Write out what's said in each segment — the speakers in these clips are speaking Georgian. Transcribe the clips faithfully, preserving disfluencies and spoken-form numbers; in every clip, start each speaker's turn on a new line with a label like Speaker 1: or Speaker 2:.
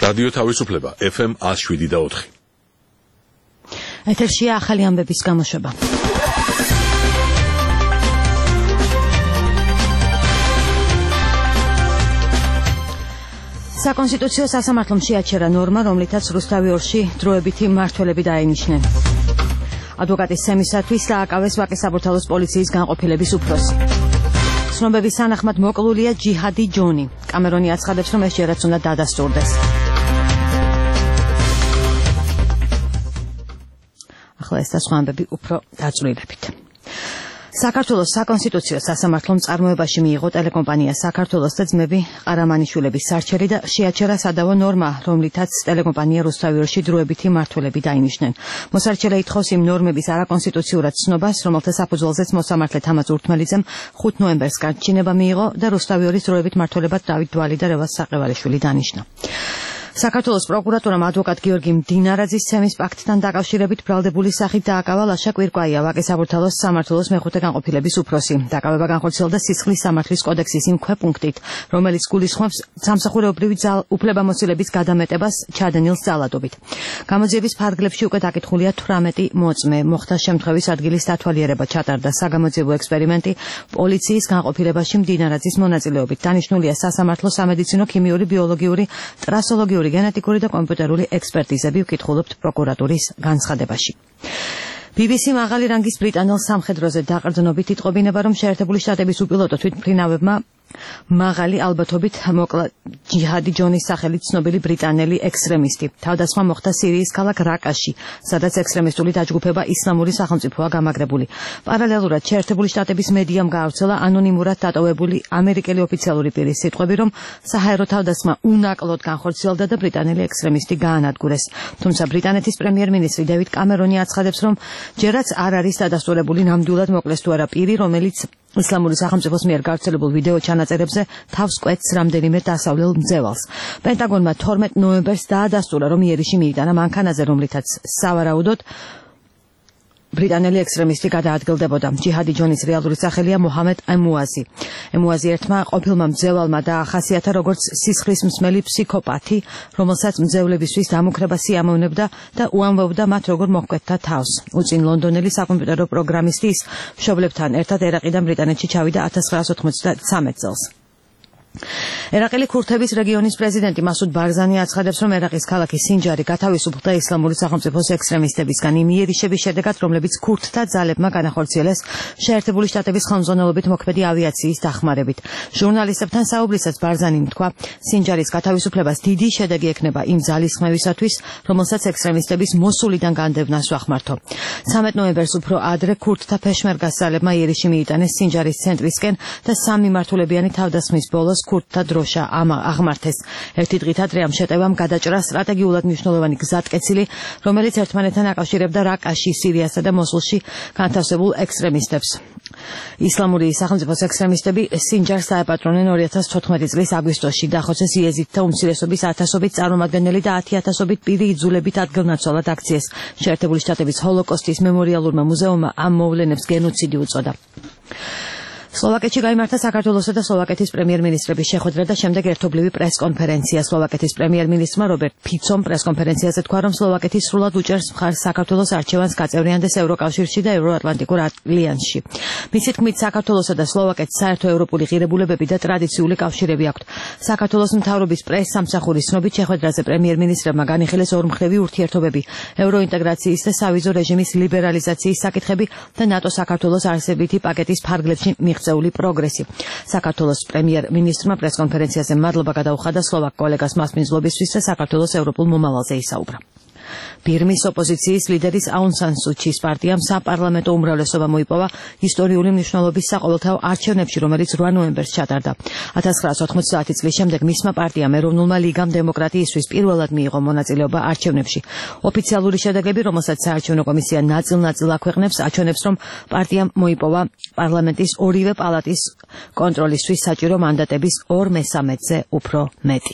Speaker 1: რადიო თავისუფლება ეფ ემ ათს შვიდი და ოთხი.
Speaker 2: ეთერშია ახალი ამბების გამოშვება. საკონსტიტუციო სასამართლომ შეაჩერა ნორმა, რომლითაც რუსთავი-ორში დროებითი მმართველები დაენიშნენ. ადვოკატის სემისათვის დააკავეს ვაკე-საბურთალოს პოლიციის განყოფილების უფროსი. ცნობების სანახმად მოკლულია ჯიჰადი ჯონი. კამერონი აცხადებს, რომ ეს ჯერაც უნდა დადასტურდეს. ახლა ეს და სხვა ამბები უფრო დაწვრილებით. საქართველოს საკონსტიტუციო სასამართლომ წარმოებაში მიიღო ტელეკომპანია საქართველოს და ძმები ყარამანიშვილების სარჩელი და შეაჩერა სადავო ნორმა, რომლითაც ტელეკომპანია რუსთავი-ორში დროებითი მმართველები დაინიშნენ. მოსარჩელე ითხოვს იმ ნორმების არაკონსტიტუციურად ცნობას, რომელთა საფუძველზეც მოსამართლე თამაზ ურთმელიძემ ხუთ ნოემბერს განჩინება მიიღო და რუსთავი-ორის დროებით მმართველებად დავით დვალი და რევაზ საყევალიშვილი დანიშნა. საქართველოს პროკურატურამ ადვოკატ გიორგი მდინარაძის ცემის პაქტთან დაკავშირებით ბრალდებული სახით დააკავა ლაშა კვირკვაია, ვაკე-საბურთალოს სამმართველოს მეხუთე განყოფილების უფროსი. დაკავება განხორციელდა სისხლის სამართლის კოდექსის იმ ქვეპუნქტით, რომელიც გულისხმობს სამსახურეობრივი უფლებამოსილების გადამეტებას ჩადენილ ძალადობით. გამოძიების ფარგლებში უკვე დაკითხულია თვრამეტი მოწმე. მოხდა შემთხვევის ადგილის დათვალიერება, ჩატარდა საგამოძიებო ექსპერიმენტი პოლიციის განყოფილებაში მდინარაძის მონაწილეობით. დანიშნულია სასამართლო სამედიცინო, ქიმიური, ბიოლოგიური, ტრასოლოგიური, გენეტიკური და კომპიუტერული ექსპერტიზები, ვკითხულობთ პროკურატურის განცხადებაში. ბი ბი სი მაღალი რანგის ბრიტანელ სამხედროზე დაყრდნობით იტყობინება, რომ შეერთებული შტატების უპილოტო თვითმფრინავებმა მაღალი ალბათობით მოკლა ჯიჰადი ჯონის სახელით ცნობილი ბრიტანელი ექსტრემისტი. თავდასხმა მოხდა სირიის ქალაქ რაკაში, სადაც ექსტრემისტული დაჯგუფება ისლამური სახელმწიფოა გამაგრებული. პარალელურად შეერთებული შტატების მედიამ გაავრცელა ანონიმურად დატოვებული ამერიკელი ოფიციალური პირის სიტყვები, რომ საჰაერო თავდასხმა უნაკლოდ განხორციელდა და ბრიტანელი ექსტრემისტი გაანადგურეს. თუმცა ბრიტანეთის პრემიერ-მინისტრი დევიდ კამერონი აცხადებს, რომ ჯერაც არ არის დადასტურებული ნამდვილად მოკლეს თუ არა პირი, რომელიც ისლამური სახელმწიფოს მიერ გავრცელებულ ვიდეო ჩანაწერებზე თავს კვეთს რამდენიმე დასავლელ მძევალს. პენტაგონმა თორმეტ ნოემბერს დაადასტურა, რომ იერიში მიიტანა მანქანაზე, რომლითაც სავარაუდოდ ბრიტანელი ექსტრემისტი გადაადგილდებოდა. ჯიჰადი ჯონის რეალური სახელია მოჰამედ ემუაზი. ემუაზი ერთმა ყოფილმა მძევალმა დაახასიათა როგორც სისხლის მსმელი ფსიქოპათი, რომელსაც მძევლებისთვის დამუქრება სიამოვნებდა და უამბობდა მათ როგორ მოჰკვეთდა თავს. უწინ ლონდონელი საკომპიუტერო პროგრამისტი ის მშობლებთან ერთად ერაყიდან ბრიტანეთში ჩავიდა ათას ცხრაას ოთხმოცდათრამეტ წელს. ერაყელი ქურთების რეგიონის პრეზიდენტი მასუდ ბარზანი აცხადებს, რომ ერაყის ქალაქი სინჯარი გათავისუფლდა ისლამური სახელმწიფოს ექსტრემისტებისგან იმ იერიშების შედეგად, რომლებიც ქურთთა ძალებმა განახორციელეს შეერთებული შტატების ხელმძღვანელობით მოქმედი ავიაციის დახმარებით. ჟურნალისტებთან საუბრისას ბარზანიმ თქვა, სინჯარის გათავისუფლებას დიდი შედეგი ექნება იმ ძალისხმევისათვის, რომელსაც ექსტრემისტების მოსულიდან განდევნას ვახმართო. ცამეტ ნოემბერს უფრო ადრე ქურთთა პეშმერგას ძალებმა იერიში მიიტანეს სინჯარის ცენტრისკენ და სამი მმართველებიანი თავდასხმის ბოლოს ქურთთა დროშა აღმართეს. ერთი დღით ადრე ამ შეტევამ გადაჭრა სტრატეგიულად მნიშვნელოვანი გზატკეცილი, რომელიც ერთმანეთთან აკავშირებდა რაკაში, სირიასა და მოსულში განთავსებულ ექსტრემისტებს. ისლამური სახელმწიფოს ექსტრემისტები სინჯარს დაეპატრონენ ორი ათას თოთხმეტი წლის აგვისტოში, დახოცეს იეზიდთა უმცირესობის ათასობით წარმომადგენელი და ათი ათასობით პირი იძულებით ადგილნაცვალად აქციეს. შეერთებული შტატების ჰოლოკოსტის მემორიალურმა მუზეუმმა ამ მოვლენებს გენოციდი უწოდა. სლოვაკეთში გაიმართა საქართველოსა და სლოვაკეთის პრემიერ-მინისტრების შეხვედრა და შემდეგ ერთობლივი პრესკონფერენცია. სლოვაკეთის პრემიერ-მინისტრმა რობერტ ფიცომ პრესკონფერენციაზე თქვა, რომ სლოვაკეთი სრულად უჭერს მხარს საქართველოს არჩევანს გაწევრიანდეს ევროკავშირში და ევროატლანტიკურ ალიანსში. მისი თქმით, საქართველოსა და სლოვაკეთს საერთო ევროპული ღირებულებები და ტრადიციული კავშირები აქვთ. საქართველოს მთავრობის პრეს-სამსახურის ცნობით, შეხვედრაზე პრემიერ-მინისტრებმა განიხილეს ორმხრივი ურთიერთობები, ევროინტეგრაციის და სავიზო რეჟიმის ლიბერალიზაციის საკითხები და ნატო საქართველოს არსებითი პაკეტის ფარგლებში მიღწეული პროგრესი. საქართველოს პრემიერ-მინისტრმა პრესკონფერენციაზე მადლობა გადაუხადა სლოვაკ კოლეგას მასპინძლობისთვის და საქართველოს ევროპულ მომავალზე ისაუბრა. ბირმის ოპოზიციის ლიდერის აუნ სან სუ ჩის პარტიამ საპარლამენტო უმრავლესობა მოიპოვა ისტორიული მნიშვნელობის საყოველთაო არჩევნებში, რომელიც რვა ნოემბერს ჩატარდა. ათას ცხრაას ოთხმოცდაათი წლის შემდეგ მისმა პარტიამ ეროვნულმა ლიგამ დემოკრატიისთვის პირველად მიიღო მონაწილეობა არჩევნებში. ოფიციალური შედეგები, რომელსაც საარჩევნო კომისია ნაწილ-ნაწილ აქვეყნებს, აჩვენებს, რომ პარტიამ მოიპოვა პარლამენტის ორივე პალატის კონტროლისთვის საჭირო მანდატების ორ მესამედზე უფრო მეტი.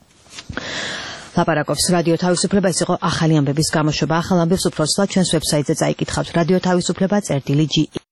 Speaker 2: ლაპარაკობს რადიო თავისუფლება. ეს იყო ახალი ამბების გამოშვება. ახალ ამბებს უფრო სულ ჩვენს ვებსაიტზე წაიკითხავთ. რადიო თავისუფლება წერტილი ჯი